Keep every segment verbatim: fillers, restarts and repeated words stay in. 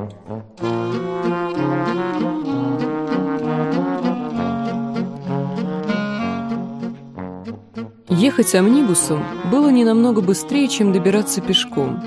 Ехать амнибусом было не намного быстрее, чем добираться пешком.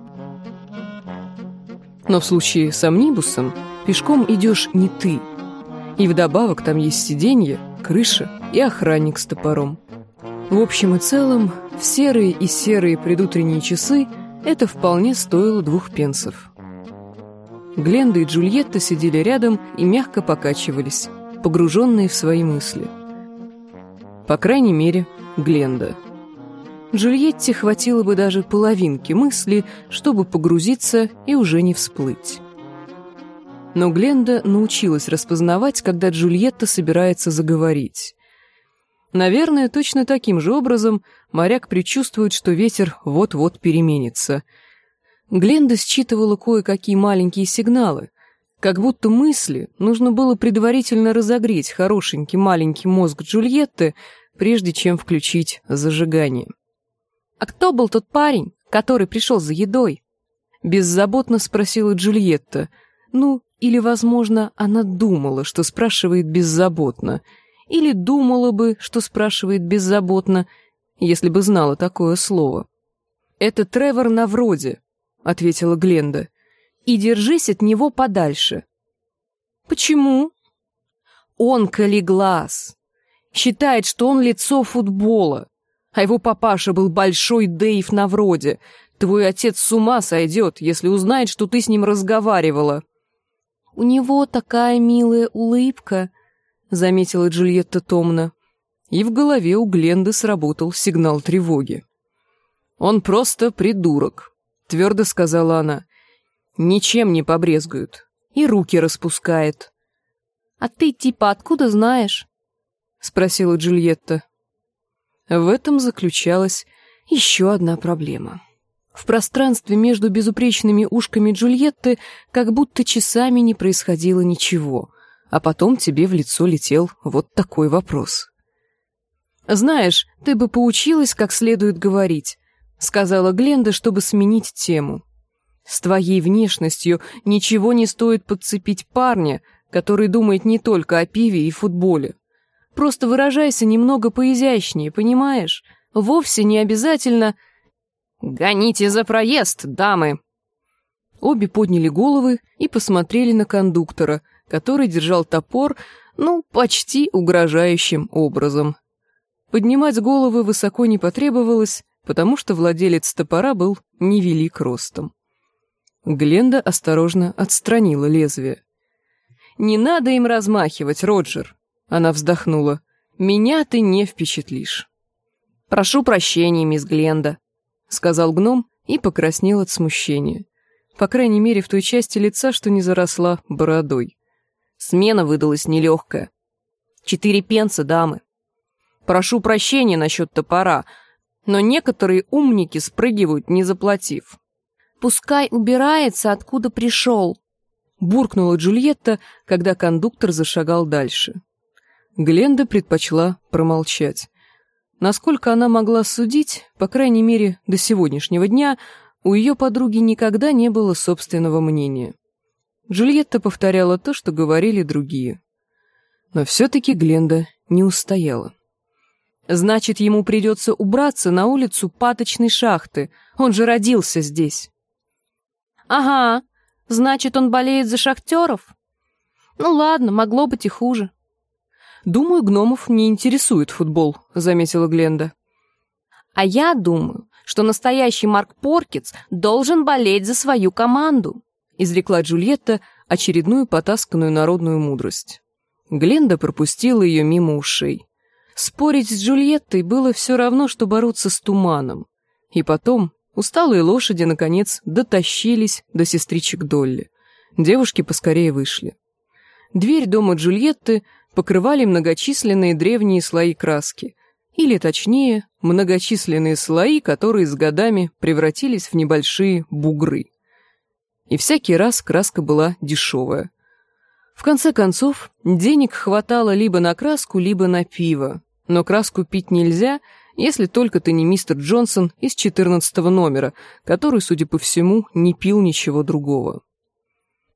Но в случае с амнибусом пешком идешь не ты. И вдобавок там есть сиденье, крыша и охранник с топором. В общем и целом, в серые и серые предутренние часы это вполне стоило двух пенсов. Гленда и Джульетта сидели рядом и мягко покачивались, погруженные в свои мысли. По крайней мере, Гленда. Джульетте хватило бы даже половинки мысли, чтобы погрузиться и уже не всплыть. Но Гленда научилась распознавать, когда Джульетта собирается заговорить. Наверное, точно таким же образом моряк предчувствует, что ветер вот-вот переменится. Гленда считывала кое-какие маленькие сигналы, как будто мысли нужно было предварительно разогреть хорошенький маленький мозг Джульетты, прежде чем включить зажигание. «А кто был тот парень, который пришел за едой?» Беззаботно спросила Джульетта. Ну, или, возможно, она думала, что спрашивает беззаботно, или думала бы, что спрашивает беззаботно, если бы знала такое слово. «Это Тревор Навроди», — ответила Гленда, — «и держись от него подальше». «Почему?» «Он калиглаз. Считает, что он лицо футбола, а его папаша был большой Дэйв Навроди. Твой отец с ума сойдет, если узнает, что ты с ним разговаривала». «У него такая милая улыбка», — заметила Джульетта томно. И в голове у Гленды сработал сигнал тревоги. «Он просто придурок», — твердо сказала она. «Ничем не побрезгует и руки распускает». «А ты типа откуда знаешь?» — спросила Джульетта. В этом заключалась еще одна проблема. В пространстве между безупречными ушками Джульетты как будто часами не происходило ничего, а потом тебе в лицо летел вот такой вопрос. «Знаешь, ты бы поучилась, как следует говорить», — сказала Гленда, чтобы сменить тему. «С твоей внешностью ничего не стоит подцепить парня, который думает не только о пиве и футболе. Просто выражайся немного поизящнее, понимаешь? Вовсе не обязательно...» «Гоните за проезд, дамы!» Обе подняли головы и посмотрели на кондуктора, который держал топор, ну, почти угрожающим образом. Поднимать головы высоко не потребовалось, потому что владелец топора был невелик ростом. Гленда осторожно отстранила лезвие. «Не надо им размахивать, Роджер!» Она вздохнула. «Меня ты не впечатлишь». «Прошу прощения, мисс Гленда», — сказал гном и покраснел от смущения. По крайней мере, в той части лица, что не заросла бородой. Смена выдалась нелегкая. «Четыре пенса, дамы. Прошу прощения насчет топора, но некоторые умники спрыгивают, не заплатив». «Пускай убирается, откуда пришел», — буркнула Джульетта, когда кондуктор зашагал дальше. Гленда предпочла промолчать. Насколько она могла судить, по крайней мере, до сегодняшнего дня, у ее подруги никогда не было собственного мнения. Джульетта повторяла то, что говорили другие. Но все-таки Гленда не устояла. «Значит, ему придется убраться на улицу паточной шахты. Он же родился здесь». «Ага, значит, он болеет за шахтеров? Ну ладно, могло быть и хуже». «Думаю, гномов не интересует футбол», — заметила Гленда. «А я думаю, что настоящий Марк Поркетс должен болеть за свою команду», — изрекла Джульетта очередную потасканную народную мудрость. Гленда пропустила ее мимо ушей. Спорить с Джульеттой было все равно, что бороться с туманом. И потом усталые лошади, наконец, дотащились до сестричек Долли. Девушки поскорее вышли. Дверь дома Джульетты покрывали многочисленные древние слои краски, или, точнее, многочисленные слои, которые с годами превратились в небольшие бугры. И всякий раз краска была дешевая. В конце концов, денег хватало либо на краску, либо на пиво, но краску пить нельзя, если только ты не мистер Джонсон из четырнадцатого номера, который, судя по всему, не пил ничего другого.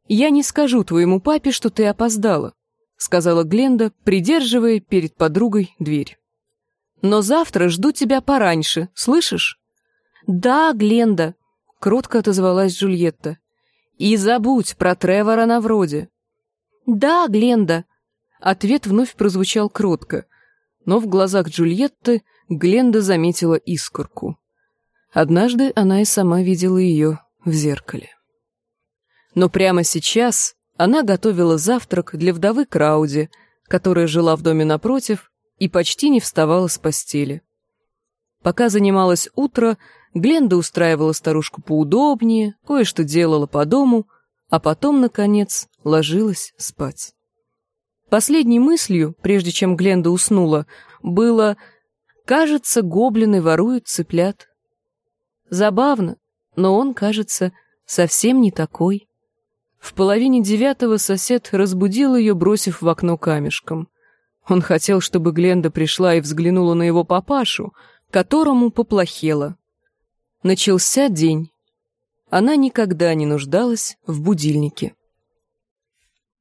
«Я не скажу твоему папе, что ты опоздала», — сказала Гленда, придерживая перед подругой дверь. «Но завтра жду тебя пораньше, слышишь?» «Да, Гленда», — кротко отозвалась Джульетта. «И забудь про Тревора на вроде». «Да, Гленда». Ответ вновь прозвучал кротко, но в глазах Джульетты Гленда заметила искорку. Однажды она и сама видела ее в зеркале. Но прямо сейчас она готовила завтрак для вдовы Крауди, которая жила в доме напротив и почти не вставала с постели. Пока занималось утро, Гленда устраивала старушку поудобнее, кое-что делала по дому, а потом, наконец, ложилась спать. Последней мыслью, прежде чем Гленда уснула, было «кажется, гоблины воруют цыплят». Забавно, но он, кажется, совсем не такой. В половине девятого сосед разбудил ее, бросив в окно камешком. Он хотел, чтобы Гленда пришла и взглянула на его папашу, которому поплохело. Начался день. Она никогда не нуждалась в будильнике.